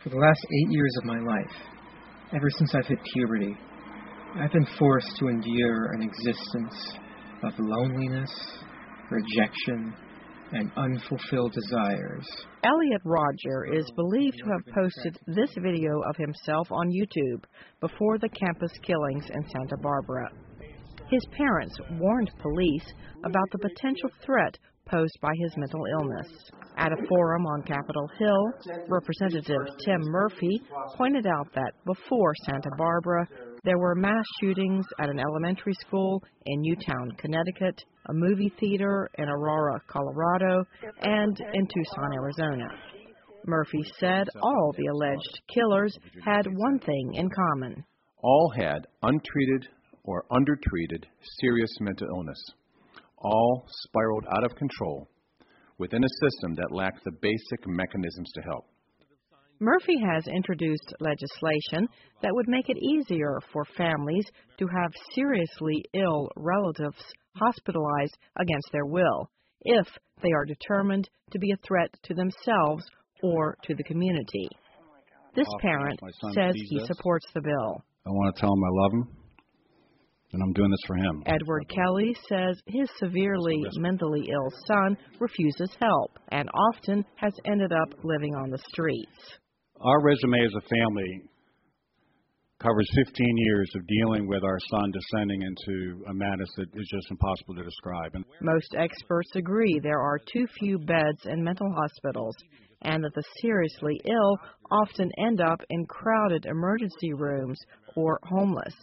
For the last 8 years of my life, ever since I've hit puberty, I've been forced to endure an existence of loneliness, rejection, and unfulfilled desires. Elliot Rodger is believed to have posted this video of himself on YouTube before the campus killings in Santa Barbara. His parents warned police about the potential threat posed by his mental illness. At a forum on Capitol Hill, Representative Tim Murphy pointed out that before Santa Barbara, there were mass shootings at an elementary school in Newtown, Connecticut, a movie theater in Aurora, Colorado, and in Tucson, Arizona. Murphy said all the alleged killers had one thing in common. All had untreated or undertreated serious mental illness. All spiraled out of control within a system that lacked the basic mechanisms to help. Murphy has introduced legislation that would make it easier for families to have seriously ill relatives hospitalized against their will, if they are determined to be a threat to themselves or to the community. This parent says he supports the bill. I want to tell him I love him, and I'm doing this for him. Edward Kelly says his severely mentally ill son refuses help and often has ended up living on the streets. Our resume as a family covers 15 years of dealing with our son descending into a madness that is just impossible to describe. Most experts agree there are too few beds in mental hospitals and that the seriously ill often end up in crowded emergency rooms or homeless.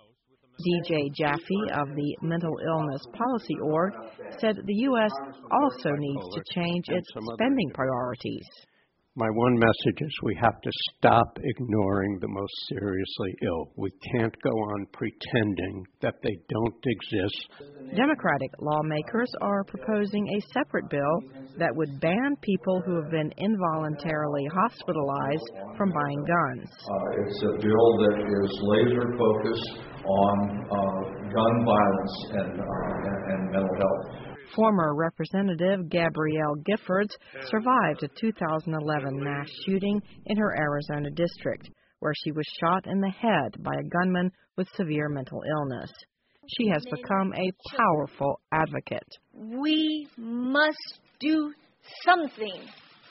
DJ Jaffe of the Mental Illness Policy Org said the U.S. also needs to change its spending priorities. My one message is we have to stop ignoring the most seriously ill. We can't go on pretending that they don't exist. Democratic lawmakers are proposing a separate bill that would ban people who have been involuntarily hospitalized from buying guns. It's a bill that is laser focused on gun violence and mental health. Former Representative Gabrielle Giffords survived a 2011 mass shooting in her Arizona district, where she was shot in the head by a gunman with severe mental illness. She has become a powerful advocate. We must do something.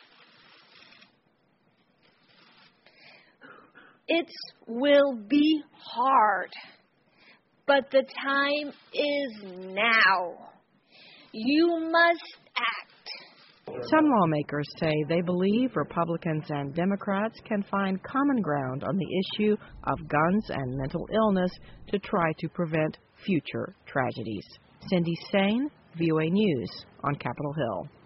It will be hard, but the time is now. You must act. Some lawmakers say they believe Republicans and Democrats can find common ground on the issue of guns and mental illness to try to prevent future tragedies. Cindy Sane, VOA News on Capitol Hill.